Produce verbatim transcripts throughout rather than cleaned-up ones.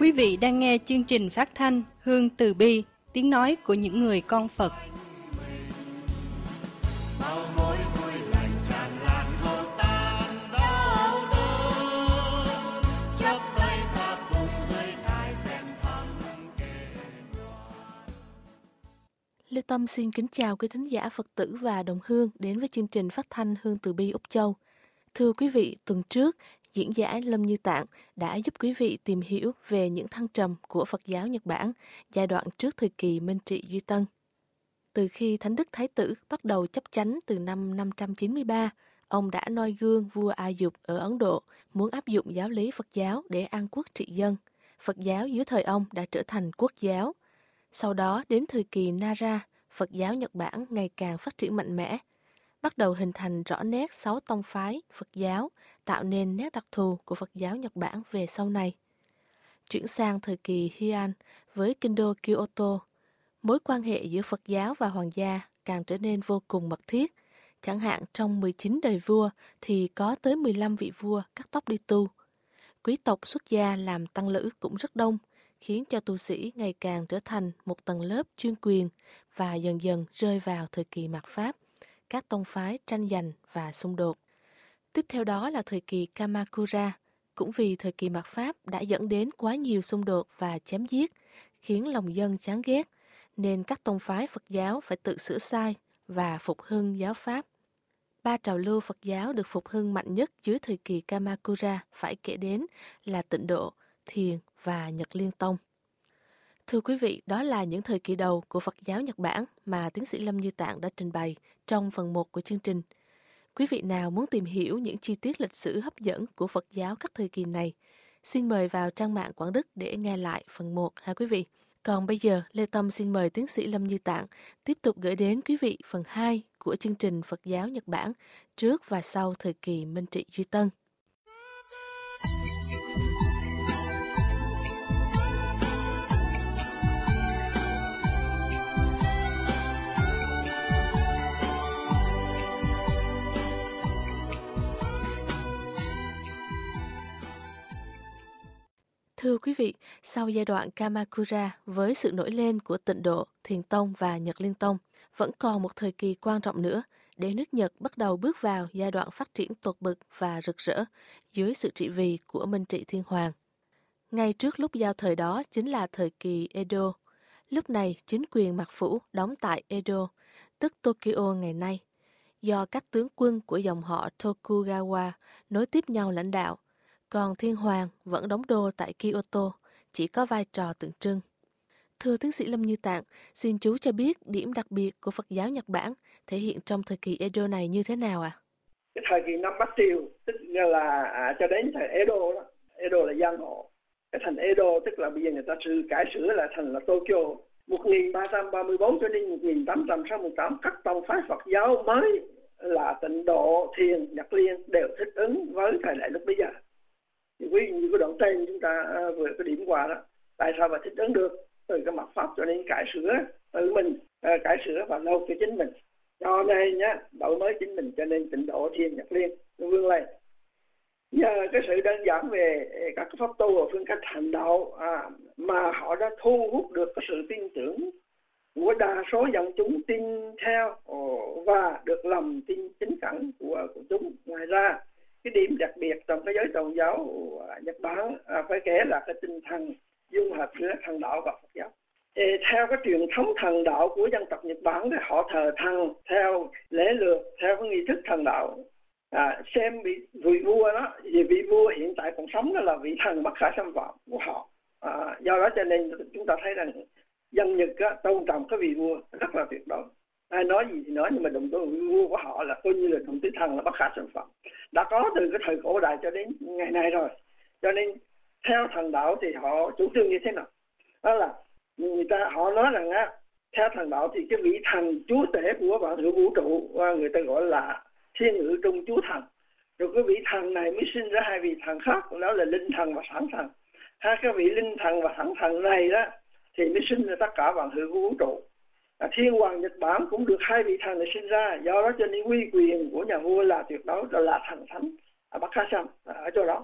Quý vị đang nghe chương trình phát thanh Hương Từ Bi, tiếng nói của những người con Phật. Lê Tâm xin kính chào quý thính giả Phật tử và đồng hương đến với chương trình phát thanh Hương Từ Bi Úc Châu. Thưa quý vị, tuần trước, diễn giả Lâm Như Tạng đã giúp quý vị tìm hiểu về những thăng trầm của Phật giáo Nhật Bản giai đoạn trước thời kỳ Minh Trị Duy Tân. Từ khi Thánh Đức Thái Tử bắt đầu chấp chánh từ năm năm trăm chín mươi ba, ông đã noi gương vua A Dục ở Ấn Độ muốn áp dụng giáo lý Phật giáo để an quốc trị dân. Phật giáo dưới thời ông đã trở thành quốc giáo. Sau đó đến thời kỳ Nara, Phật giáo Nhật Bản ngày càng phát triển mạnh mẽ, bắt đầu hình thành rõ nét sáu tông phái Phật giáo, tạo nên nét đặc thù của Phật giáo Nhật Bản về sau này. Chuyển sang thời kỳ Heian với kinh đô Kyoto, mối quan hệ giữa Phật giáo và hoàng gia càng trở nên vô cùng mật thiết. Chẳng hạn trong mười chín đời vua thì có tới mười lăm vị vua cắt tóc đi tu. Quý tộc xuất gia làm tăng lữ cũng rất đông, khiến cho tu sĩ ngày càng trở thành một tầng lớp chuyên quyền và dần dần rơi vào thời kỳ mạt Pháp, các tông phái tranh giành và xung đột. Tiếp theo đó là thời kỳ Kamakura, cũng vì thời kỳ mạt Pháp đã dẫn đến quá nhiều xung đột và chém giết, khiến lòng dân chán ghét, nên các tông phái Phật giáo phải tự sửa sai và phục hưng giáo Pháp. Ba trào lưu Phật giáo được phục hưng mạnh nhất dưới thời kỳ Kamakura phải kể đến là Tịnh Độ, Thiền và Nhật Liên Tông. Thưa quý vị, đó là những thời kỳ đầu của Phật giáo Nhật Bản mà tiến sĩ Lâm Như Tạng đã trình bày trong phần một của chương trình. Quý vị nào muốn tìm hiểu những chi tiết lịch sử hấp dẫn của Phật giáo các thời kỳ này, xin mời vào trang mạng Quảng Đức để nghe lại phần một ha quý vị. Còn bây giờ, Lê Tâm xin mời tiến sĩ Lâm Như Tạng tiếp tục gửi đến quý vị phần hai của chương trình Phật giáo Nhật Bản trước và sau thời kỳ Minh Trị Duy Tân. Thưa quý vị, sau giai đoạn Kamakura với sự nổi lên của Tịnh Độ, Thiền Tông và Nhật Liên Tông, vẫn còn một thời kỳ quan trọng nữa để nước Nhật bắt đầu bước vào giai đoạn phát triển tột bực và rực rỡ dưới sự trị vì của Minh Trị Thiên Hoàng. Ngay trước lúc giao thời đó chính là thời kỳ Edo. Lúc này chính quyền Mạc Phủ đóng tại Edo, tức Tokyo ngày nay, do các tướng quân của dòng họ Tokugawa nối tiếp nhau lãnh đạo. Còn Thiên Hoàng vẫn đóng đô tại Kyoto, chỉ có vai trò tượng trưng. Thưa tiến sĩ Lâm Như Tạng, xin chú cho biết điểm đặc biệt của Phật giáo Nhật Bản thể hiện trong thời kỳ Edo này như thế nào ạ? À? Cái thời kỳ năm Bắc Triều, tức là à, cho đến thời Edo đó. Edo là giang hồ. Cái thành Edo tức là bây giờ người ta sự cải sửa là thành là Tokyo. một nghìn ba trăm ba mươi tư cho đến một nghìn tám trăm sáu mươi tám, các tông phái Phật giáo mới là Tịnh Độ, Thiền, Nhật Liên đều thích ứng với thời đại lúc bây giờ. Ví dụ như cái đoạn trên chúng ta vừa cái điểm qua đó, tại sao mà thích ứng được từ cái mặt pháp cho đến cải sửa tự mình, cải sửa và nộp cho chính mình, cho nên nhá đổi mới chính mình, cho nên Tịnh Độ, Thiền, Nhật Liên nó vươn lên. Nhờ cái sự đơn giản về các pháp tu và phương cách hành đạo à, mà họ đã thu hút được cái sự tin tưởng của đa số dân chúng tin theo và được lòng tin chính cẩn của, của chúng. Ngoài ra, cái điểm đặc biệt trong cái giới tôn giáo Nhật Bản à, phải kể là cái tinh thần dung hợp giữa thần đạo và Phật giáo. Thì theo cái truyền thống thần đạo của dân tộc Nhật Bản thì họ thờ thần theo lễ lược, theo cái nghi thức thần đạo. À, xem vị, vị vua đó, vì vị vua hiện tại còn sống đó là vị thần bất khả xâm phạm của họ. À, do đó cho nên chúng ta thấy rằng dân Nhật á, tôn trọng cái vị vua rất là tuyệt đối. Ai nói gì thì nói, nhưng mà động tới vị vua của họ là coi như là động tới thần là bất khả xâm phạm. Đã có từ cái thời cổ đại cho đến ngày nay rồi. Cho nên theo thần đạo thì họ chủ trương như thế nào? Đó là người ta họ nói rằng á, theo thần đạo thì cái vị thần chúa tể của vạn hữu vũ trụ người ta gọi là thiên ngự trung chúa thần. Rồi cái vị thần này mới sinh ra hai vị thần khác, đó là linh thần và sản thần. Hai cái vị linh thần và sản thần này đó thì mới sinh ra tất cả vạn hữu vũ trụ. À, Thiên Hoàng Nhật Bản cũng được hai vị thần này sinh ra, do đó cho nên uy quyền của nhà vua là tuyệt đối, đó là thần thánh à, bất khả xâm ở chỗ đó.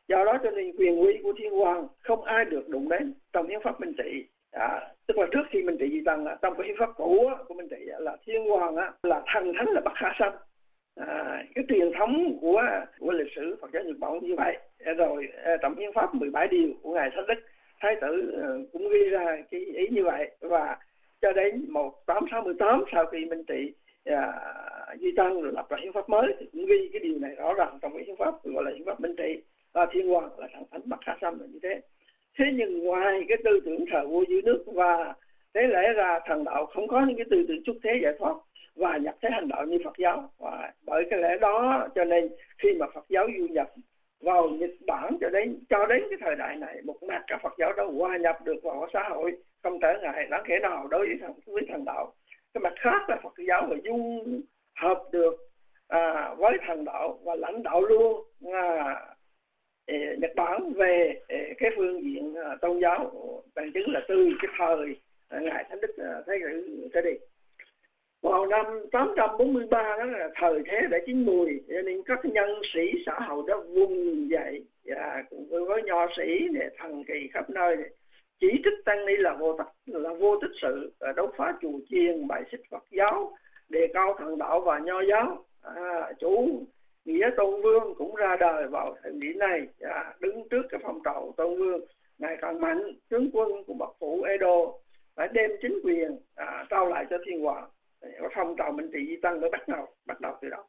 Do đó cho nên quyền uy của thiên hoàng không ai được đụng đến trong hiến pháp Minh Trị. À, tức là trước khi Minh Trị di tăng, trong cái hiến pháp cũ của Minh Trị là thiên hoàng á, là thần thánh là bất khả xâm. À, cái truyền thống của của lịch sử Phật giáo Nhật Bản như vậy. Rồi trong hiến pháp mười bảy điều của ngài Thánh Đức Thái tử cũng ghi ra cái ý như vậy, và cho đến một nghìn tám trăm sáu mươi tám sau khi Minh Trị à, di tăng rồi lập ra hiến pháp mới thì cũng ghi cái điều này rõ ràng trong cái hiến pháp gọi là hiến pháp Minh Trị, và thiên hoàng là thần thánh bất khả xâm là như thế. Thế nhưng ngoài cái tư tưởng thờ vua dưới nước và thế lẽ ra thần đạo không có những cái tư tưởng trúc thế giải thoát và nhập thế hành đạo như Phật giáo, và bởi cái lẽ đó cho nên khi mà Phật giáo du nhập vào Nhật Bản cho đến cho đến cái thời đại này, một mặt các Phật giáo đã hòa nhập được vào xã hội không trở ngại đáng kể nào đối với thần với thần đạo. Cái mặt khác là Phật giáo mà dung hợp được à, với thần đạo và lãnh đạo luôn à, Nhật Bản về cái phương diện tôn giáo, bằng chứng là từ cái thời ngài Thánh Đức Thái tử trở đi. Vào năm tám trăm bốn mươi ba đó là thời thế đã chín mùi, cho nên các nhân sĩ xã hội đã vùng dậy và cùng với nho sĩ này, thần kỳ khắp nơi này, chỉ trích tăng ni là vô tật, là vô tích sự, đấu phá chùa chiền, bài xích Phật giáo, đề cao thần đạo và nho giáo. À, chủ nghĩa tôn vương cũng ra đời vào thời điểm này, à, đứng trước cái phong trào tôn vương ngày càng mạnh. Tướng quân của bậc phụ Edo phải đem chính quyền à, trao lại cho thiên hoàng. Cái phong trào Minh Trị di tăng mới bắt đầu bắt đầu từ đó.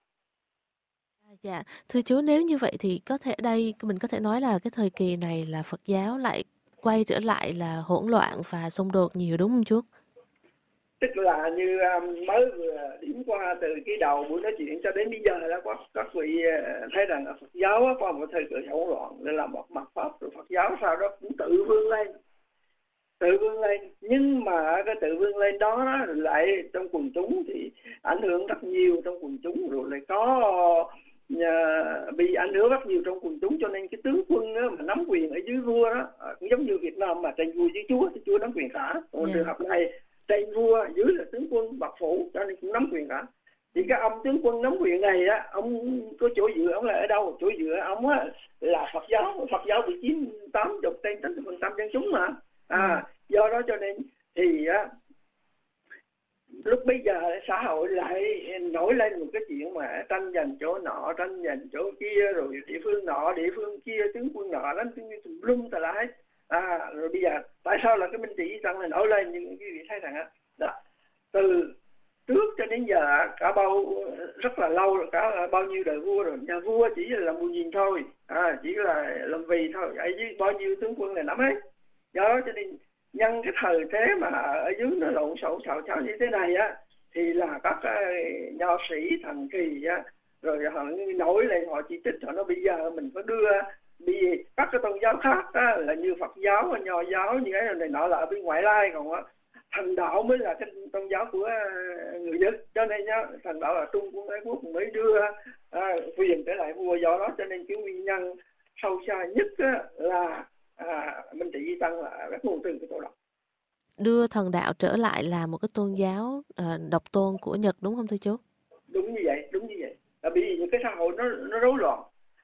Dạ, thưa chú, nếu như vậy thì có thể đây mình có thể nói là cái thời kỳ này là Phật giáo lại quay trở lại là hỗn loạn và xung đột nhiều, đúng không chú? Tức là như um, mới vừa điểm qua từ cái đầu buổi nói chuyện cho đến bây giờ đó, các, các vị thấy rằng là Phật giáo có một thời kỳ hỗn loạn, nên là một mặt pháp rồi Phật giáo sau đó cũng tự vươn lên, tự vươn lên. Nhưng mà cái tự vươn lên đó lại trong quần chúng thì ảnh hưởng rất nhiều trong quần chúng, rồi lại có uh, bị ảnh hưởng rất nhiều trong quần chúng, cho nên cái tướng quân đó, mà nắm quyền ở dưới vua đó cũng giống như Việt Nam mà trên vua dưới chúa thì chúa nắm quyền cả. Còn yeah. trường hợp này trên vua dưới là tướng quân bậc phụ, cho nên cũng nắm quyền cả. Thì cái ông tướng quân nắm quyền này á, ông có chỗ dựa ông là ở đâu? Chỗ dựa ông á là Phật giáo. Phật giáo bị chiếm tám mươi trên tám mươi phần trăm dân chúng mà. À, do đó cho nên thì á, lúc bây giờ xã hội lại nổi lên một cái chuyện mà tranh giành chỗ nọ, tranh giành chỗ kia, rồi địa phương nọ, địa phương kia, tướng quân nọ đánh tướng quân tùm lum tà lại. À, rồi bây giờ tại sao là cái Minh Trị di tăng này nổi lên? Nhưng quý vị thấy rằng á, đó, từ trước cho đến giờ cả bao rất là lâu, cả bao nhiêu đời vua rồi, nhà vua chỉ là làm buồn nhìn thôi, à, chỉ là làm vì thôi, ấy với bao nhiêu tướng quân này nắm hết. Do đó cho nên nhân cái thời thế mà ở dưới nó lộn xộn xào xáo như thế này á, thì là các uh, nho sĩ thần kỳ á, rồi họ nổi lên họ chỉ trích, họ nói bây giờ mình phải đưa vì các cái tôn giáo khác á, là như Phật giáo, nho giáo như thế này nọ là ở bên ngoại lai, còn á, thần đạo mới là cái tôn giáo của người Nhật. Cho nên nhá, thần đạo là Trung Quân Ái Quốc mới đưa à, quyền trở lại vua. Do đó cho nên cái nguyên nhân sâu xa nhất á, là à, Minh Trị di tăng là rất nguồn từ cái chỗ đó. Đưa thần đạo trở lại là một cái tôn giáo à, độc tôn của Nhật, đúng không thưa chú? Đúng như vậy, đúng như vậy. Là vì những cái xã hội nó nó rối loạn.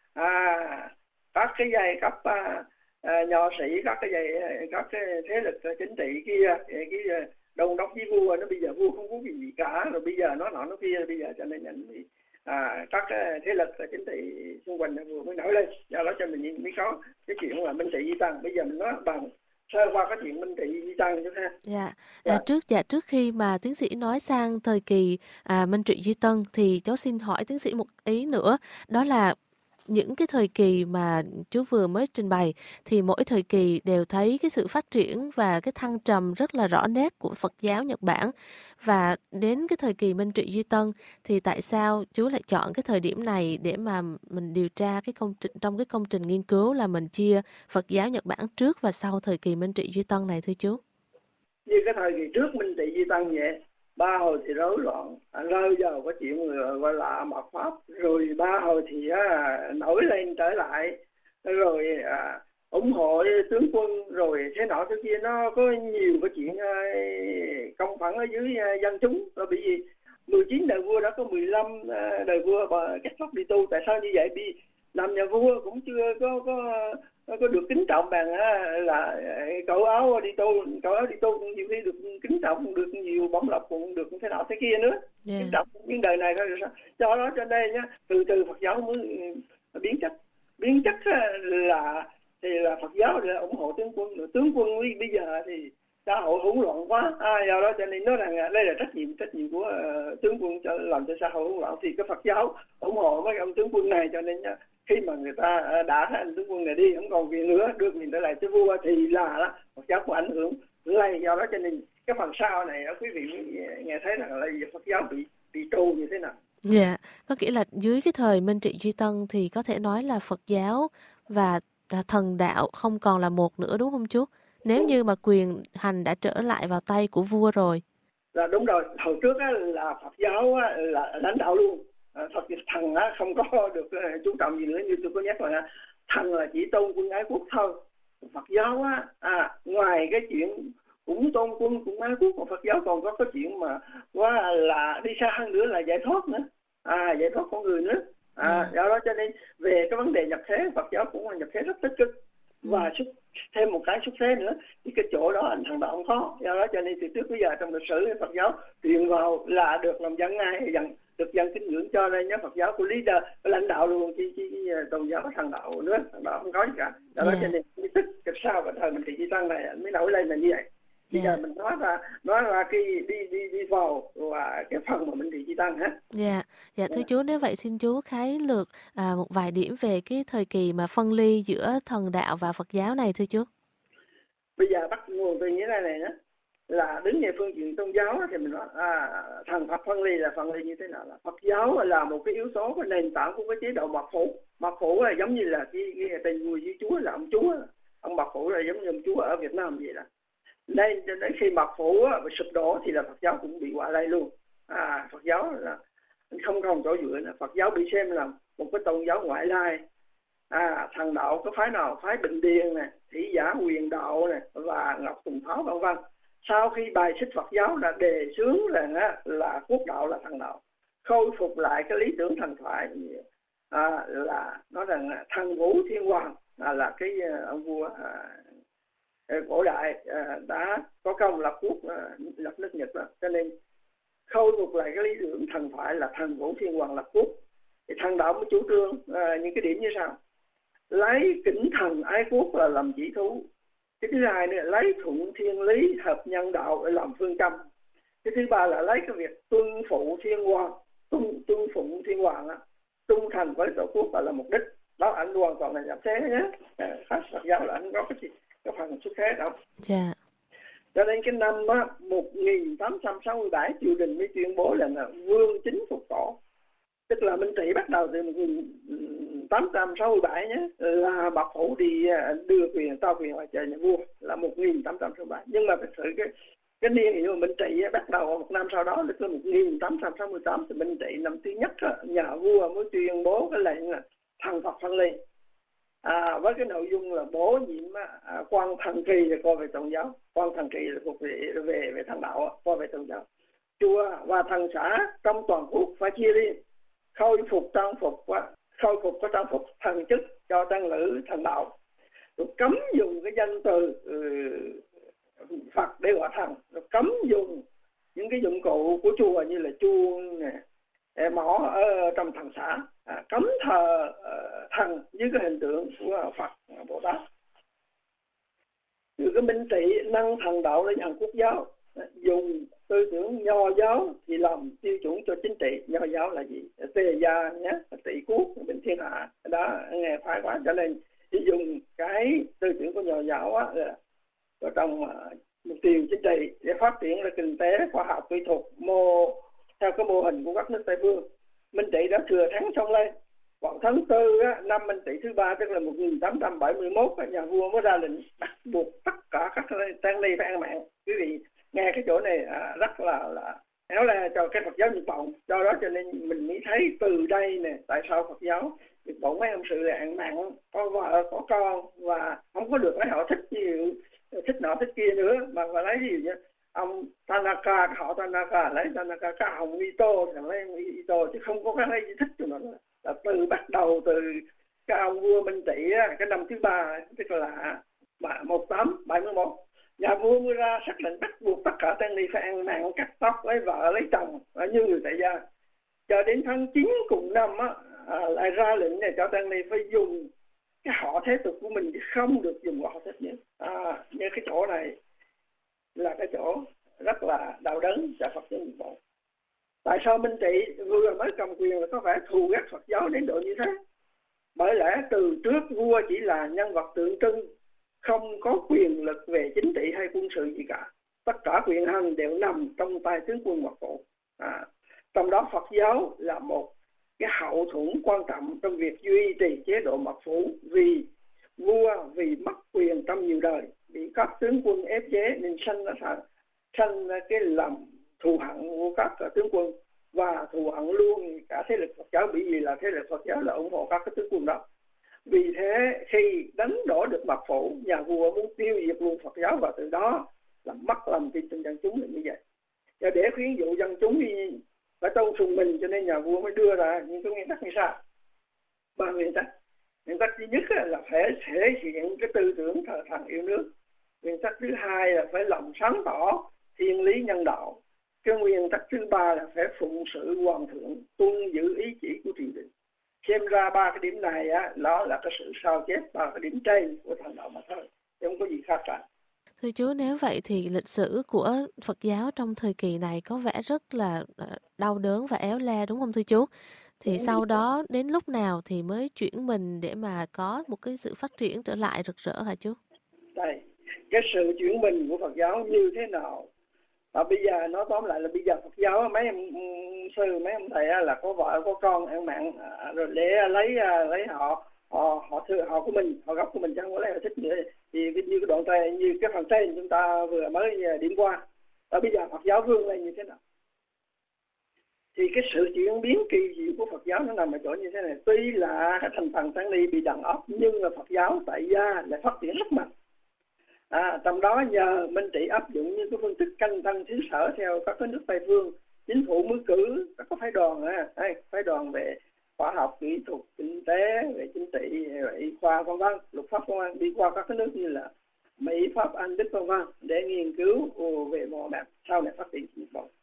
À, các cái giai cấp à, à, nho sĩ, các cái giai các cái thế lực chính trị kia, cái đồng đốc với vua, nó bây giờ vua không có cái gì cả, rồi bây giờ nó nọ nó kia, bây giờ cho nên nhận thì à, các cái thế lực chính trị xung quanh vừa mới nổi lên. Do đó cho mình mới có cái chuyện là Minh Trị di tăng. Bây giờ mình nói bằng sơ qua cái chuyện Minh Trị di tăng chứ ha. Dạ. À, trước dạ trước khi mà tiến sĩ nói sang thời kỳ à, Minh Trị di tăng thì cháu xin hỏi tiến sĩ một ý nữa, đó là những cái thời kỳ mà chú vừa mới trình bày thì mỗi thời kỳ đều thấy cái sự phát triển và cái thăng trầm rất là rõ nét của Phật giáo Nhật Bản, và đến cái thời kỳ Minh Trị duy tân thì tại sao chú lại chọn cái thời điểm này để mà mình điều tra cái công trình trong cái công trình nghiên cứu là mình chia Phật giáo Nhật Bản trước và sau thời kỳ Minh Trị duy tân này thưa chú? Như cái thời kỳ trước Minh Trị duy tân vậy, ba hồi thì rối loạn, rơi vào cái chuyện gọi là mạt pháp, rồi ba hồi thì à, nổi lên trở lại, rồi à, ủng hộ tướng quân, rồi thế nọ thế kia, nó có nhiều cái chuyện à, công phẫn ở dưới à, dân chúng. Rồi bởi vì mười chín đời vua đã có mười lăm à, đời vua và kết thúc đi tu. Tại sao như vậy? Vì làm nhà vua cũng chưa có có có được kính trọng bằng là cậu áo đi tu, cậu áo đi tu cũng nhiều khi được kính trọng, được nhiều bổng lộc, cũng được thế nào thế kia nữa. Yeah. Kính trọng những đời này thôi. Do đó cho đây nhá, từ từ Phật giáo mới biến chất. Biến chất là thì là Phật giáo là ủng hộ tướng quân, tướng quân bây giờ thì xã hội hỗn loạn quá, à, do đó cho nên nói rằng đây là trách nhiệm trách nhiệm của uh, tướng quân cho làm cho xã hội hỗn loạn, thì cái Phật giáo ủng hộ mấy ông tướng quân này, cho nên uh, khi mà người ta uh, đã anh tướng quân này đi không còn quyền nữa, đưa quyền trở lại cho vua thì là đó, Phật giáo có ảnh hưởng lây. Do đó cho nên cái phần sau này quý vị nghe thấy rằng là Phật giáo bị bị trù như thế nào. Dạ, yeah. Có nghĩa là dưới cái thời Minh Trị Duy Tân thì có thể nói là Phật giáo và thần đạo không còn là một nữa, đúng không chú? Nếu đúng. Như mà quyền hành đã trở lại vào tay của vua rồi. Là đúng rồi, hồi trước á, là Phật giáo á, là lãnh đạo luôn. Phật thần á, không có được chú trọng gì nữa, như tôi có nhắc là thần là chỉ tôn quân ái quốc thôi. Phật giáo á, à, ngoài cái chuyện cũng tôn quân cũng ái quốc, mà Phật giáo còn có cái chuyện mà quá là đi xa hơn nữa là giải thoát nữa, à, giải thoát con người nữa. À, do đó cho nên về cái vấn đề nhập thế, Phật giáo cũng là nhập thế rất tích cực. Và xuất thêm một cái xuất thế nữa, thì cái chỗ đó anh thằng đạo không có. Do đó cho nên từ trước bây giờ trong lịch sử Phật giáo truyền vào là được làm dân ngay, dân được dân kính ngưỡng, cho nên nhớ Phật giáo của leader, lãnh đạo luôn, chứ chứ tôn giáo thằng đạo nữa, thằng đạo không có gì cả. Do đó yeah. cho nên cái tức cái sao và thời Minh Trị Duy Tân này mới nổi lên là như vậy. Bây yeah. giờ mình nói ra nói ra cái đi đi đi vào và cái phần mà Minh Trị Duy Tân ha. Dạ, yeah. dạ thưa yeah. chú, nếu vậy xin chú khái lược à, một vài điểm về cái thời kỳ mà phân ly giữa thần đạo và Phật giáo này thưa chú. Bây giờ bắt nguồn từ như thế này nhé, là đứng về phương diện tôn giáo thì mình nói à, thần Phật phân ly là phân ly như thế nào, là Phật giáo là một cái yếu tố, cái nền tảng của cái chế độ mật phủ. Mật phủ là giống như là cái, cái tên người với Chúa là ông Chúa, ông mật phủ là giống như ông Chúa ở Việt Nam vậy đó. Nên đến khi mật phủ sụp đổ thì là Phật giáo cũng bị quả lây luôn. À, Phật giáo là không còn chỗ dựa nữa. Phật giáo bị xem là một cái tôn giáo ngoại lai. À, thần đạo có phái nào, phái Bình Điền này, Thị Giả Huyền Đạo này và Ngọc Tùng Tháo vân vân. Sau khi bài xích Phật giáo đã đề xướng rằng là, là quốc đạo là thần đạo, khôi phục lại cái lý tưởng thần thoại, à, là nói rằng là thần Vũ Thiên Hoàng à, là cái ông vua à, cổ đại à, đã có công lập quốc, à, lập nước Nhật đó. Cho nên khôi phục lại cái lý tưởng thần thoại là thần Vũ Thiên Hoàng lập quốc. Thì thần đạo mới chủ trương à, những cái điểm như sau: lấy kính thần ái quốc là làm chỉ thú. Cái thứ hai nữa, lấy thuận thiên lý hợp nhân đạo để làm phương châm. Cái thứ ba là lấy cái việc tuân phụ thiên hoàng, tuân tuân phụ thiên hoàng á, trung thành với tổ quốc là mục đích. Đó anh hoàn toàn là nhập thế nhé. Pháp Phật giáo là anh có cái gì, cái phần xuất thế đâu. Dạ. Yeah. Cho nên cái năm á, một nghìn tám trăm sáu mươi bảy triều đình mới tuyên bố là, là vương chính phục tổ. Tức là Minh Trị bắt đầu từ một nghìn tám trăm sáu mươi bảy nhé, là Bạc Phủ đi đưa quyền trao quyền lại cho nhà vua là một nghìn tám trăm sáu mươi bảy. Nhưng mà thực sự cái cái niên hiệu Minh Trị bắt đầu một năm sau đó, tức là một nghìn tám trăm sáu mươi tám, thì Minh Trị năm thứ nhất nhà vua mới tuyên bố cái lệnh là thần Phật phân ly. À, với cái nội dung là bổ nhiệm à, quan thần kỳ là coi về tôn giáo, quan thần kỳ là thuộc về về về thần đạo, coi về tôn giáo. Chùa và thần xã trong toàn quốc phải chia riêng, khôi phục trang phục và khôi phục cái trang phục thần chức cho tăng lữ thần đạo, rồi cấm dùng cái danh từ uh, Phật để gọi thần, rồi cấm dùng những cái dụng cụ của chùa như là chuông nè, mõ ở trong thần xã, à, cấm thờ uh, thần với cái hình tượng của Phật Bồ Tát. Từ cái Minh Trị nâng thần đạo lên hàng quốc giáo, dùng tư tưởng nho giáo thì làm tiêu chuẩn cho chính trị. Nho giáo là gì? Tề gia nhé, trị quốc bình thiên hạ, đó nghe phải quá. Cho nên dùng cái tư tưởng của nho giáo á, ở trong uh, một tiền chính trị để phát triển là kinh tế, khoa học, kỹ thuật, mô theo cái mô hình của các nước Tây phương. Minh Trị đã thừa thắng xong lên. Vào tháng tư á, năm Minh Trị thứ ba, tức là một nghìn tám trăm bảy mươi mốt, nhà vua mới ra lệnh bắt buộc tất cả các tăng ni phải ăn mặn. Quý vị nghe cái chỗ này à, rất là là éo le cho cái Phật giáo Nhật Bản. Do đó cho nên mình mới thấy từ đây nè, tại sao Phật giáo Nhật Bản mấy ông sự là ăn mặn, có vợ có con và không có được lấy họ thích nhiều, thích nọ thích kia nữa, mà mà lấy gì vậy? Ông Tanaka, họ Tanaka lấy Tanaka cả Hồng Ito, thằng lấy Ito, chứ không có cái gì thích cho nó. Là từ bắt đầu từ cái ông vua Minh Trị á, cái năm thứ ba, tức là một tám bảy mốt, nhà vua mới ra sắc lệnh bắt buộc tất cả tăng ni phải ăn mặn, cắt tóc, lấy vợ lấy chồng như người tại gia. Cho đến tháng chín cùng năm á, à, lại ra lệnh này cho tăng ni phải dùng cái họ thế tục của mình, chứ không được dùng họ thế nữa. À, như cái chỗ này là cái chỗ rất là đau đớn cho Phật giáo Việt Nam. Tại sao Minh Trị vừa mới cầm quyền là có vẻ thù ghét Phật giáo đến độ như thế? Bởi lẽ từ trước vua chỉ là nhân vật tượng trưng, không có quyền lực về chính trị hay quân sự gì cả. Tất cả quyền hành đều nằm trong tay tướng quân Mật Phụ. À, trong đó Phật giáo là một cái hậu thuẫn quan trọng trong việc duy trì chế độ Mật Phụ, vì vua vì mất quyền trong nhiều đời, bị các tướng quân ép chế nên sanh ra sanh ra cái lòng thù hận của các tướng quân, và thù hận luôn cả thế lực Phật giáo, bởi vì là thế lực Phật giáo là ủng hộ các cái tướng quân đó. Vì thế khi đánh đổ được Mật Phụ, nhà vua muốn tiêu diệt luôn Phật giáo, và từ đó làm mất lòng tin trong dân chúng là như vậy. Và để khuyến dụ dân chúng đi phải tôn sùng mình, cho nên nhà vua mới đưa ra những cái nguyên tắc như sau. Ba nguyên tắc. Nguyên tắc thứ nhất là phải thể hiện cái tư tưởng thờ thần yêu nước. Nguyên tắc thứ hai là phải lòng sáng tỏ thiên lý nhân đạo. Cái nguyên tắc thứ ba là phải phụng sự hoàng thượng, tuân giữ ý chỉ của triều đình. Xem ra ba cái điểm này á, đó là cái sự sao chép ba cái điểm trên của thần đạo mà thôi, không có gì khác cả. Thưa chú, nếu vậy thì lịch sử của Phật giáo trong thời kỳ này có vẻ rất là đau đớn và éo le, đúng không thưa chú? Thì đúng sau đó đến lúc nào thì mới chuyển mình để mà có một cái sự phát triển trở lại rực rỡ hả chú? Đây, cái sự chuyển mình của Phật giáo như thế nào? Và bây giờ nói tóm lại là bây giờ Phật giáo mấy em sư, mấy ông thầy là có vợ có con ăn mặn, rồi để lấy lấy họ họ họ thư họ của mình, họ gốc của mình, chứ không có lấy họ thích nữa. Thì như cái đoạn này, như cái phần trên chúng ta vừa mới điểm qua, và bây giờ Phật giáo vươn lên như thế nào? Thì cái sự chuyển biến kỳ diệu của Phật giáo nó nằm ở chỗ như thế này. Tuy là cái thành phần tăng ni bị đàn áp, nhưng là Phật giáo tại gia lại phát triển rất mạnh. À, trong đó nhờ Minh Trị áp dụng những cái phương thức canh tăng xứ sở theo các cái nước Tây phương, chính phủ mới cử các cái phái đoàn, à, phái đoàn về khoa học, kỹ thuật, kinh tế, về chính trị, về y khoa, vân vân, luật pháp vân vân, đi qua các cái nước như là Mỹ, Pháp, Anh, Đức vân vân để nghiên cứu về mọi mặt sau này phát triển chính phủ.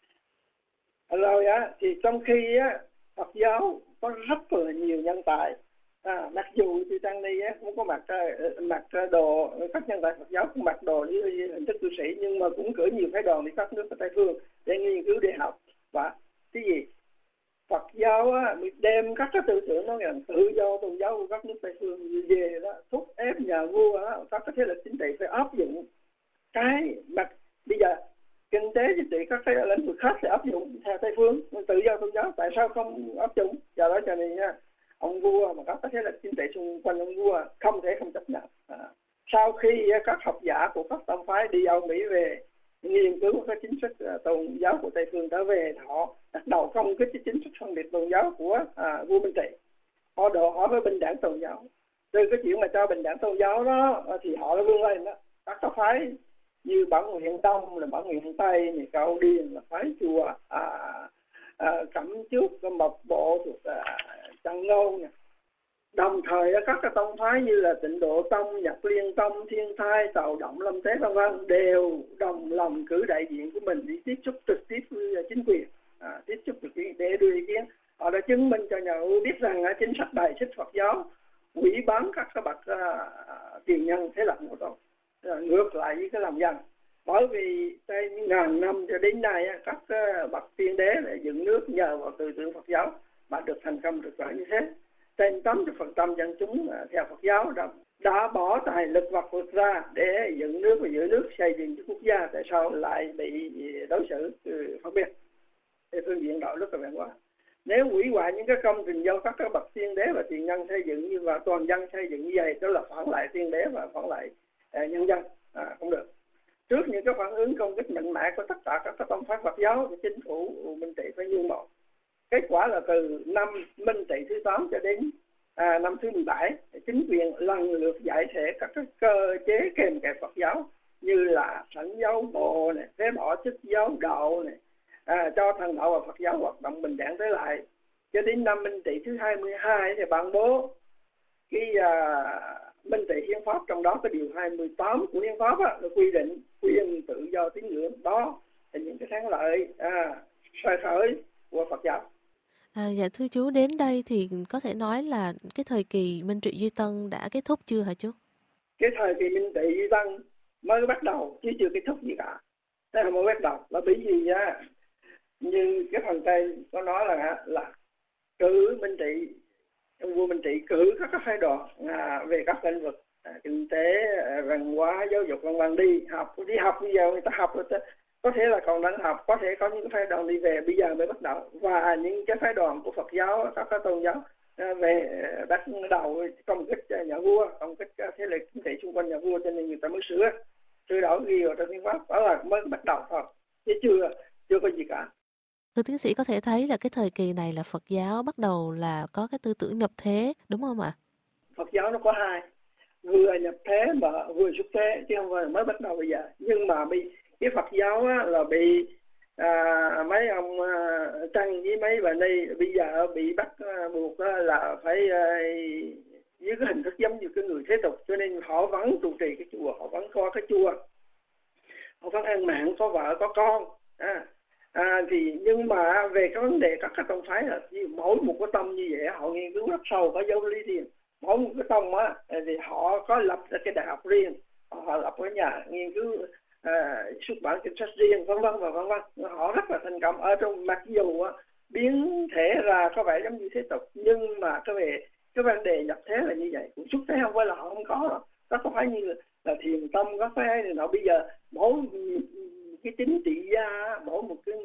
Rồi á, thì trong khi á, Phật giáo có rất là nhiều nhân tài. À, mặc dù thì tăng ni á, cũng có mặc mặc đồ, các nhân tài Phật giáo cũng mặc đồ như hình thức cư sĩ, nhưng mà cũng cử nhiều phái đoàn đi các nước ở Tây phương để nghiên cứu, để học. Và cái gì Phật giáo á, đem các cái tư tưởng nó là tự do tôn giáo của các nước Tây phương về đó, thúc ép nhà vua á, các cái thế lực chính trị phải áp dụng cái mặt bây giờ kinh tế chính trị các cái lĩnh vực khác sẽ áp dụng theo Tây phương, tự do tôn giáo tại sao không áp dụng? Do đó cho nên nha, ông vua mà các thế lực chính trị xung quanh ông vua không thể không chấp nhận. À, sau khi các học giả của các tông phái đi Âu Mỹ về nghiên cứu các chính sách tôn giáo của Tây phương trở về, họ bắt đầu công kích cái chính sách phân biệt tôn giáo của à, vua Minh Trị. Họ đòi hỏi với bình đẳng tôn giáo. Từ cái chuyện mà cho bình đẳng tôn giáo đó thì họ đã vươn lên đó. Các tông phái như Bản Nguyện Đông, là Bản Nguyện Tây, này Cao Điền, là phái chùa à, à, Cẩm Trước, Mộc Bộ thuộc à, Trăng Ngôn nè. Đồng thời các cái tông phái như là Tịnh Độ Tông, Nhật Liên Tông, Thiên Thai, Tào Động, Lâm Tế vân vân đều đồng lòng cử đại diện của mình đi tiếp xúc trực tiếp với chính quyền, à, tiếp xúc trực tiếp để đưa ý kiến. Họ đã chứng minh cho nhà vua biết rằng chính sách bài xích Phật giáo hủy bán các cái bậc à, tiền nhân thế lập một đó, ngược lại với cái lòng dân. Bởi vì trên ngàn năm cho đến nay các bậc tiên đế để dựng nước nhờ vào tư tưởng Phật giáo mà được thành công rực rỡ như thế. Trên tám mươi phần trăm dân chúng theo Phật giáo đã, đã bỏ tài lực vật vượt ra để dựng nước và giữ nước, xây dựng quốc gia, tại sao lại bị đối xử phân biệt? Thì phương diện đạo đức là vậy quá. Nếu hủy hoại những cái công trình do các cái bậc tiên đế và tiền nhân xây dựng như và toàn dân xây dựng như vậy, đó là phản lại tiên đế và phản lại à, nhân dân, à, không được. Trước những cái phản ứng công kích mạnh mẽ của tất cả các tông phái Phật giáo thì chính phủ Minh Trị phải nhường bộ. Kết quả là từ năm Minh Trị thứ tám cho đến à, năm thứ mười bảy, chính quyền lần lượt giải thể các cái cơ chế kèm kẹp Phật giáo như là sảnh giáo bộ này, phế bỏ chức giáo đạo này, à, cho thần đạo và Phật giáo hoạt động bình đẳng tới lại. Cho đến năm Minh Trị thứ hai mươi hai thì ban bố cái uh, minh trị hiến pháp, trong đó cái điều hai mươi tám của hiến pháp á, là quy định quyền tự do tín ngưỡng. Đó là những cái thắng lợi à, soi khởi của Phật giáo. À, dạ thưa chú, đến đây thì có thể nói là cái thời kỳ Minh Trị Duy Tân đã kết thúc chưa hả chú? Cái thời kỳ Minh Trị Duy Tân mới bắt đầu chứ chưa kết thúc gì cả. Thế là mới bắt đầu là bởi vì á, như cái phần trên có nói là là cử Minh Trị, vua Minh Trị cử các các phái đoàn à, về các lĩnh vực à, kinh tế, à, văn hóa, giáo dục, vân vân đi học. Đi học bây giờ người ta học rồi, ta, có thể là còn đang học, có thể có những phái đoàn đi về bây giờ mới bắt đầu. Và những cái phái đoàn của Phật giáo, các cái tôn giáo à, về bắt đầu công kích nhà vua, công kích thế lực chính trị xung quanh nhà vua, cho nên người ta mới sửa sửa đổi ghi vào trong hiến pháp. Đó là mới bắt đầu thôi, chứ chưa chưa có gì cả. Thưa tiến sĩ, có thể thấy là cái thời kỳ này là Phật giáo bắt đầu là có cái tư tưởng nhập thế, đúng không ạ? Phật giáo nó có hai, vừa nhập thế mà vừa xuất thế, chứ không phải mới bắt đầu bây giờ. Nhưng mà bị cái Phật giáo á, là bị à, mấy ông à, Trăng với mấy bà Ni bây giờ bị bắt à, buộc á, là phải à, với cái hình thức giống như cái người thế tục, cho nên họ vẫn trụ trì cái chùa, họ vẫn có cái chùa, họ vẫn ăn mặn, có vợ có con. À, À, thì nhưng mà về cái vấn đề các cái tông phái là mỗi một cái tông như vậy họ nghiên cứu rất sâu, có giáo lý riêng. Mỗi một cái tông á thì họ có lập ra cái đại học riêng, họ lập cái nhà nghiên cứu à, xuất bản kinh sách riêng, vân vân và vân vân. Họ rất là thành công ở trong, mặc dù á, biến thể ra có vẻ giống như thế tục, nhưng mà cái về cái vấn đề nhập thế là như vậy. Cũng xuất thế không phải là họ không có đâu. Các có phải như là, là thiền tông, các phải này nọ, bây giờ mỗi cái chính trị gia, mỗi một cái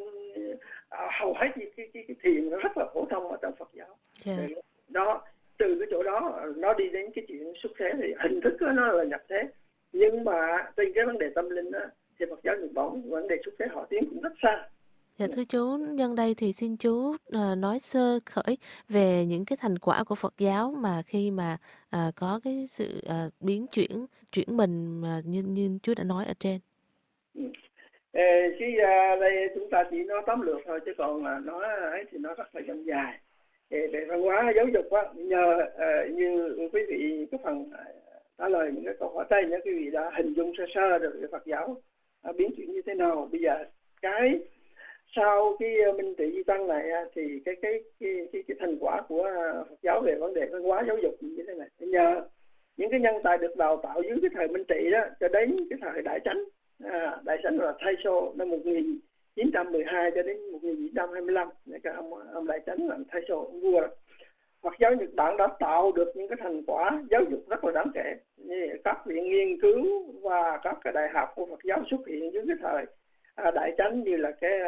à, hầu hết cái, cái, cái, cái thiền nó rất là phổ thông ở trong Phật giáo. Yeah. Đó, từ cái chỗ đó nó đi đến cái chuyện xuất thế thì hình thức đó, nó là nhập thế, nhưng mà trên cái vấn đề tâm linh đó, thì Phật giáo Nhật Bản vấn đề xuất thế họ tiến cũng rất xa. Dạ thưa chú, nhân đây thì xin chú uh, nói sơ khởi về những cái thành quả của Phật giáo mà khi mà uh, có cái sự uh, biến chuyển, chuyển mình uh, như, như chú đã nói ở trên. Ừ. Ê, chứ uh, đây chúng ta chỉ nói tóm lược thôi, chứ còn uh, nói ấy thì nó rất là dông dài. Về, về văn hóa giáo dục á, nhờ uh, như quý vị cái phần uh, trả lời những cái câu hỏi trên, quý vị đã hình dung sơ sơ được về Phật giáo uh, biến chuyển như thế nào. Bây giờ cái sau cái Minh Trị Duy Tân này thì cái cái cái cái, cái thành quả của Phật giáo về vấn đề văn hóa giáo dục như thế này, nhờ những cái nhân tài được đào tạo dưới cái thời Minh Trị đó cho đến cái thời Đại Chánh. À, Đại Chánh là Taisho năm một nghìn chín trăm mười hai cho đến một nghìn chín trăm hai mươi lăm, cái ông ông Đại Chánh là Taisho, ông vua. Phật giáo Nhật Bản đã tạo được những cái thành quả giáo dục rất là đáng kể, như các viện nghiên cứu và các cái đại học của Phật giáo xuất hiện dưới cái thời à, Đại Chánh, như là cái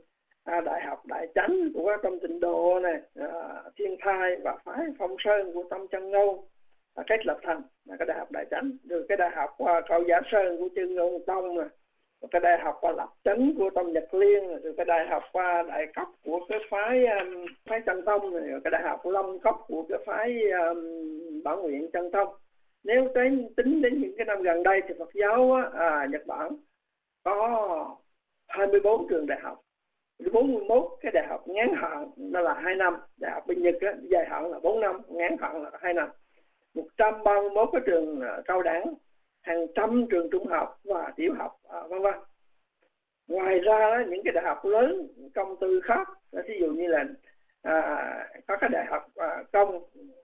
à, đại học Đại Chánh của Tâm Tịnh Độ này, à, Thiên Thai và phái Phong Sơn của Tâm Chân Ngôn à, cách lập thành là cái đại học Đại Chánh, rồi cái đại học à, Cao Giả Sơn của Chân Ngôn Tông này, rồi cái đại học à, Lập Chánh của Tâm Nhật Liên, rồi cái đại học à, Đại Cốc của cái phái um, phái Chân Tông này, rồi cái đại học Long Cốc của cái phái um, Bản Nguyện Chân Tông. Nếu tính tính đến những cái năm gần đây thì Phật giáo à, Nhật Bản có hai mươi bốn trường đại học, bốn mươi mốt cái đại học ngắn hạn đó là hai năm, đại học bên Nhật á, dài hạn là bốn năm, ngắn hạn là hai năm, một trăm ba mươi mốt cái trường cao đẳng, hàng trăm trường trung học và tiểu học, à, vân vân. Ngoài ra những cái đại học lớn công tư khác, ví dụ như là à, có cái đại học à, công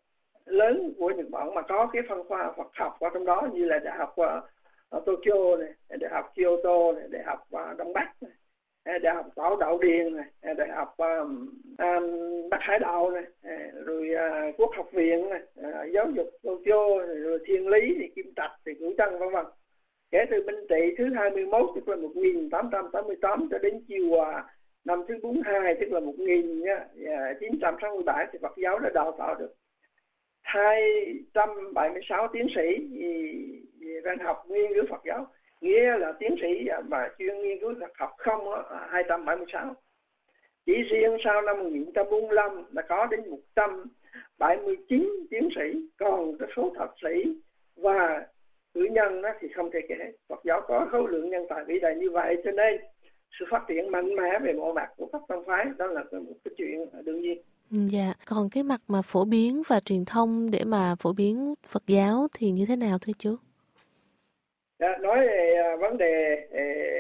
lớn của Nhật Bản mà có cái phân khoa Phật học ở trong đó, như là đại học à, ở Tokyo này, đại học Kyoto này, đại học à, Đông Bắc này, đại học Bảo Đạo Điền này, đại học um, um, Bắc Hải Đạo này, rồi uh, Quốc học viện này, uh, giáo dục Tokyo, rồi Thiên Lý thì Kim Trạch thì Cửu Trân vân vân. Kể từ Minh Trị thứ hai mươi mốt tức là một nghìn tám trăm tám mươi tám cho đến chiều uh, năm thứ bốn mươi hai tức là một nghìn chín trăm sáu mươi bảy thì Phật giáo đã đào tạo được hai trăm bảy mươi sáu tiến sĩ về văn học nghiên cứu Phật giáo, nghĩa là tiến sĩ mà chuyên nghiên cứu Phật học không á, hai trăm bảy mươi sáu. Chỉ riêng sau năm một nghìn chín trăm bốn mươi lăm đã có đến một trăm bảy mươi chín tiến sĩ, còn cái số thạc sĩ và cử nhân đó thì không thể kể. Phật giáo có khối lượng nhân tài vĩ đại như vậy, cho nên sự phát triển mạnh mẽ về mọi mặt của các tông phái đó là một cái chuyện đương nhiên. Dạ, còn cái mặt mà phổ biến và truyền thông để mà phổ biến Phật giáo thì như thế nào thưa chú? Đã, nói về à, vấn đề à,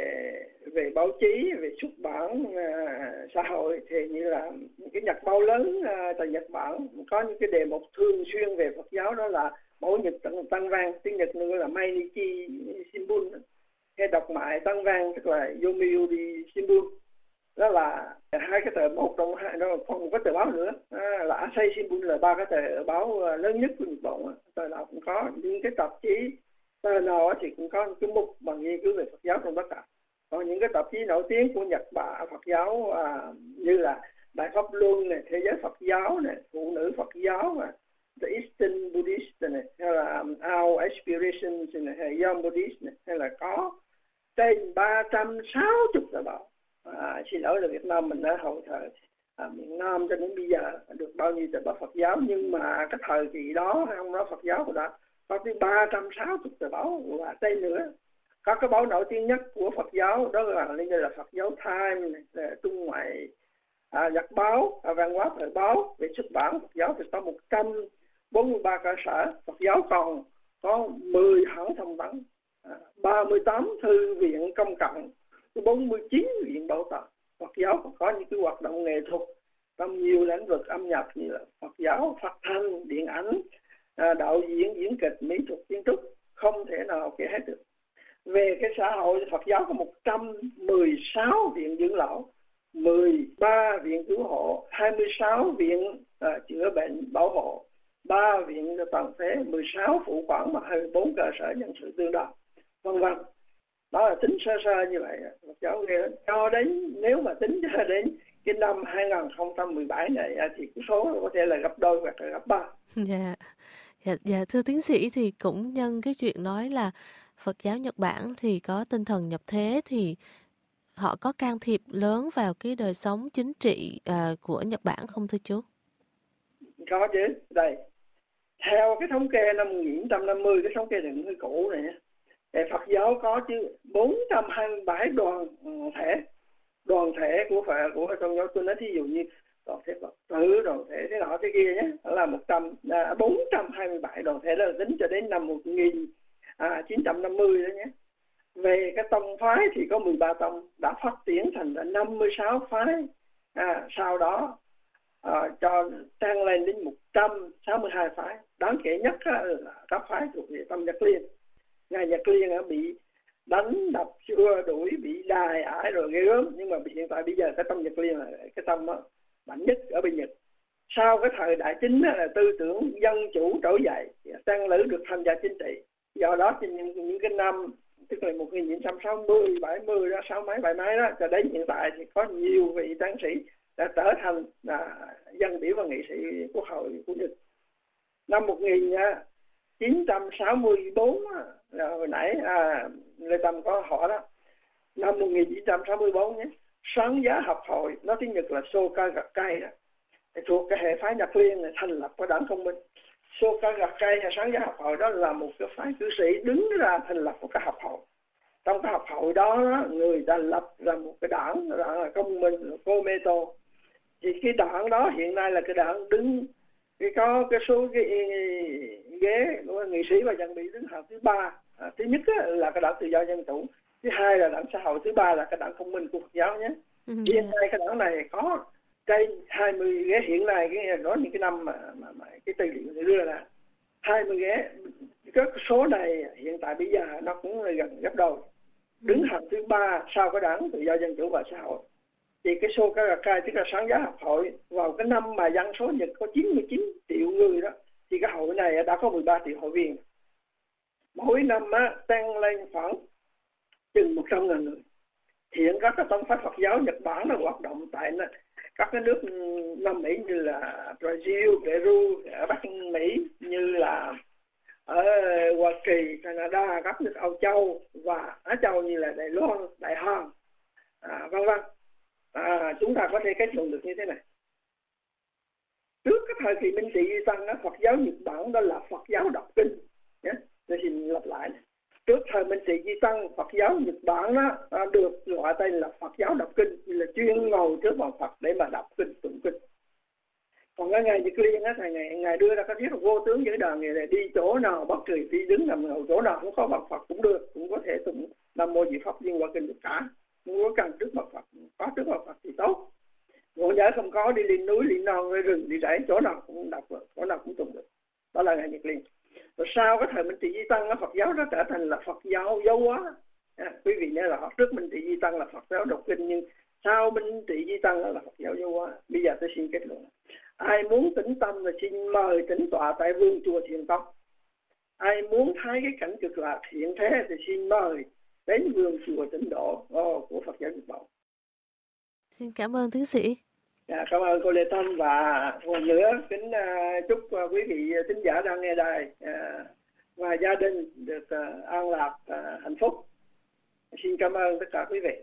về báo chí, về xuất bản à, xã hội thì như là những cái nhật báo lớn à, tại Nhật Bản có những cái đề mục thường xuyên về Phật giáo, đó là Mẫu Nhật Tăng, Tăng Văn, tiếng Nhật nữa là Mainichi Shimbun, hay đọc mại Tăng Văn tức là Yomiuri Shimbun. Đó là hai cái tờ, một trong hai, nó còn một cái tờ báo nữa à, là Asahi Shimbun, là ba cái tờ báo lớn nhất của Nhật Bản. Tờ nào cũng có, những cái tạp chí tờ nào thì cũng có cái mục bằng nghiên cứu về Phật giáo trong tất cả. Còn những cái tạp chí nổi tiếng của Nhật Bản Phật giáo à, như là Đại Pháp Luân này, Thế giới Phật giáo này, Phụ nữ Phật giáo này, The Eastern Buddhist này, hay là Our Aspirations này, hay Young Buddhist này, hay là có trên ba trăm sáu mươi tờ báo. À, xin lỗi là Việt Nam mình đã hậu thời à, miền Nam cho đến bây giờ được bao nhiêu tờ báo Phật giáo, nhưng mà cái thời kỳ đó ông nói Phật giáo của đã có tới ba trăm sáu mươi tờ báo và trên nữa. Các cái báo nổi tiếng nhất của Phật giáo đó là như là Phật giáo Time, Trung Ngoại, à, Nhật Báo, à, Văn hóa Thời báo. Về xuất bản Phật giáo thì có một trăm bốn mươi ba cơ sở Phật giáo, còn có mười hãng thông tấn, à, ba mươi tám thư viện công cộng, bốn mươi chín viện bảo tàng. Phật giáo còn có những cái hoạt động nghệ thuật trong nhiều lĩnh vực âm nhạc như là Phật giáo, phát thanh, điện ảnh, à, đạo diễn, diễn kịch, mỹ thuật, kiến trúc, không thể nào kể hết được. Về cái xã hội, Phật giáo có một trăm mười sáu viện dưỡng lão, mười ba viện cứu hộ, hai mươi sáu viện à, chữa bệnh bảo hộ, ba viện toàn thể, mười sáu phụ quản và hai mươi bốn cơ sở nhân sự tương đương, vân vân. Đó là tính sơ sơ như vậy. Phật giáo nghe cho đến, nếu mà tính cho đến cái năm hai không một bảy này thì cái số có thể là gấp đôi hoặc là gấp ba. Dạ. Dạ, dạ thưa tiến sĩ, thì cũng nhân cái chuyện nói là Phật giáo Nhật Bản thì có tinh thần nhập thế, thì họ có can thiệp lớn vào cái đời sống chính trị uh, của Nhật Bản không thưa chú? Có chứ. Đây, theo cái thống kê năm một nghìn chín trăm năm mươi, cái thống kê này hơi cũ này nhé, Phật giáo có chứ bốn trăm hai mươi bảy đoàn thể, đoàn thể của Phật của trong giáo. Tôi nói thí dụ như đoàn thể Phật tử, đoàn thể thế nọ thế kia nhé, là một trăm à, bốn trăm hai mươi bảy đoàn thể, đó là tính cho đến năm một nghìn chín trăm năm mươi đó nhé. Về cái tông phái thì có mười ba tông đã phát triển thành là năm mươi sáu phái, à, sau đó à, cho tăng lên đến một trăm sáu mươi hai phái. Đáng kể nhất là các phái thuộc về tâm Nhật Liên. Ngài Nhật Liên bị đánh đập xua đuổi, bị đài ải rồi ghê gớm, nhưng mà hiện tại bây giờ cái tâm Nhật Liên là cái tâm đó, mạnh nhất ở bên Nhật. Sau cái thời đại chính là tư tưởng dân chủ trỗi dậy, tăng lữ được tham gia chính trị. Do đó thì những, những cái năm tức là một nghìn chín trăm sáu mươi, bảy mươi đó, sáu mấy bảy mấy đó cho đến hiện tại thì có nhiều vị tăng sĩ đã trở thành là dân biểu và nghị sĩ quốc hội của Nhật. Năm một nghìn chín trăm sáu mươi tư là hồi nãy à, Lê Tâm có hỏi đó, năm một nghìn chín trăm sáu mươi tư nhé, Sáng Giá Học Hội, nó tiếng Nhật là Soka Gakkai đó, thuộc cái hệ phái Nhật Liên này, thành lập cái đảng công minh. Soka Gakkai hay Sáng Giá Học Hội đó là một cái phái cư sĩ đứng ra thành lập một cái học hội. Trong cái học hội đó, người ta lập ra một cái đảng, đảng là công minh, là Komeito. Thì cái đảng đó hiện nay là cái đảng đứng, cái có cái số cái ghế của nghị sĩ và dân Mỹ đứng hàng thứ ba. À, thứ nhất á, là cái đảng Tự do Dân Chủ, thứ hai là đảng xã hội, thứ ba là cái đảng công minh của Phật giáo nhé. Ừ, hiện nay cái đảng này có trên hai mươi ghế, hiện nay cái nói những cái năm mà, mà, mà cái tư liệu đưa ra hai mươi ghế. Cái số này hiện tại bây giờ nó cũng là gần gấp đôi, đứng hàng thứ ba sau cái đảng Tự do Dân Chủ và xã hội. Thì cái số cái Gakkai tức là Sáng Giá Học Hội vào cái năm mà dân số Nhật có chín mươi chín triệu người đó, thì cái hội này đã có mười ba triệu hội viên. Mỗi năm á, tăng lên khoảng chừng một trăm ngàn người. Hiện các cái tông phái Phật giáo Nhật Bản là hoạt động tại các cái nước Nam Mỹ như là Brazil, Peru, ở Bắc Mỹ, như là ở Hoa Kỳ, Canada, các nước Âu Châu và Á Châu như là Đài Loan, Đài Hàn, à, vân vân. À, chúng ta có thể kết luận được như thế này. Trước cái thời kỳ Minh trị di tăng, Phật giáo Nhật Bản đó là Phật giáo đọc kinh. Nhé. Tôi xin lặp lại. Trước thời Minh trị di tăng, Phật giáo Nhật Bản đó, à, được gọi tên là Phật giáo đọc kinh, là chuyên ngồi trước bàn Phật để mà đọc kinh, tụng kinh. cái ngày Nhật Liên á, thầy ngày ngày đưa ra cái thuyết vô tướng giới đời này, đi chỗ nào bất kỳ đi đứng nằm ngồi chỗ nào cũng có mặt Phật cũng được, cũng có thể tụng Nam Mô Di Pháp Liên Hoa Kinh được cả. Không có cần trước mặt Phật, có trước mặt Phật thì tốt. Ngộ nhỡ không có, đi lên núi, lên non, lên rừng, đi rẫy, chỗ nào cũng đọc được, chỗ nào cũng tụng được. Đó là ngày Nhật Liên. Rồi sau cái thời Minh Trị Di Tăng, Phật giáo nó trở thành là Phật giáo giáo hóa. À, quý vị nhớ là họ trước Minh Trị Di Tăng là Phật giáo đọc kinh, nhưng sau Minh Trị Di Tăng là Phật giáo giáo hóa. Bây giờ tôi xin kết luận. Ai muốn tĩnh tâm là xin mời tĩnh tọa tại Vương Chùa Thiền Tông. Ai muốn thấy cái cảnh cực lạc hiện thế thì xin mời đến Vương Chùa Tịnh Độ oh, của Phật giáo Nhật Bản. Xin cảm ơn tiến sĩ. À, cảm ơn cô Lê Thanh, và một nữa kính uh, chúc uh, quý vị thính giả đang nghe đài uh, và gia đình được uh, an lạc, uh, hạnh phúc. Xin cảm ơn tất cả quý vị.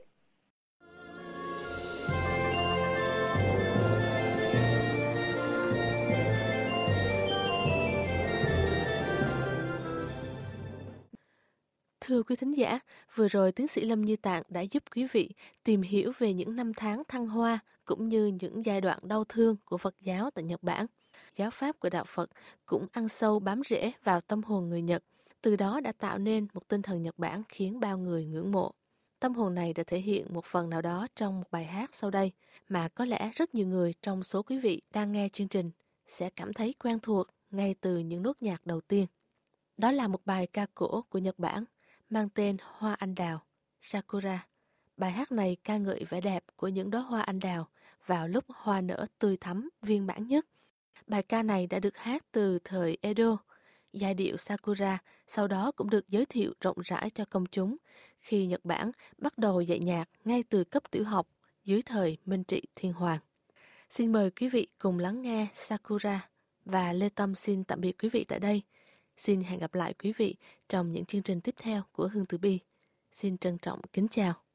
Thưa quý thính giả, vừa rồi tiến sĩ Lâm Như Tạng đã giúp quý vị tìm hiểu về những năm tháng thăng hoa cũng như những giai đoạn đau thương của Phật giáo tại Nhật Bản. Giáo pháp của Đạo Phật cũng ăn sâu bám rễ vào tâm hồn người Nhật, từ đó đã tạo nên một tinh thần Nhật Bản khiến bao người ngưỡng mộ. Tâm hồn này đã thể hiện một phần nào đó trong một bài hát sau đây mà có lẽ rất nhiều người trong số quý vị đang nghe chương trình sẽ cảm thấy quen thuộc ngay từ những nốt nhạc đầu tiên. Đó là một bài ca cổ của Nhật Bản mang tên Hoa Anh Đào, Sakura. Bài hát này ca ngợi vẻ đẹp của những đóa hoa anh đào vào lúc hoa nở tươi thắm viên mãn nhất. Bài ca này đã được hát từ thời Edo. Giai điệu Sakura sau đó cũng được giới thiệu rộng rãi cho công chúng khi Nhật Bản bắt đầu dạy nhạc ngay từ cấp tiểu học dưới thời Minh Trị Thiên Hoàng. Xin mời quý vị cùng lắng nghe Sakura, và Lê Tâm xin tạm biệt quý vị tại đây. Xin hẹn gặp lại quý vị trong những chương trình tiếp theo của Hương Từ Bi. Xin trân trọng kính chào.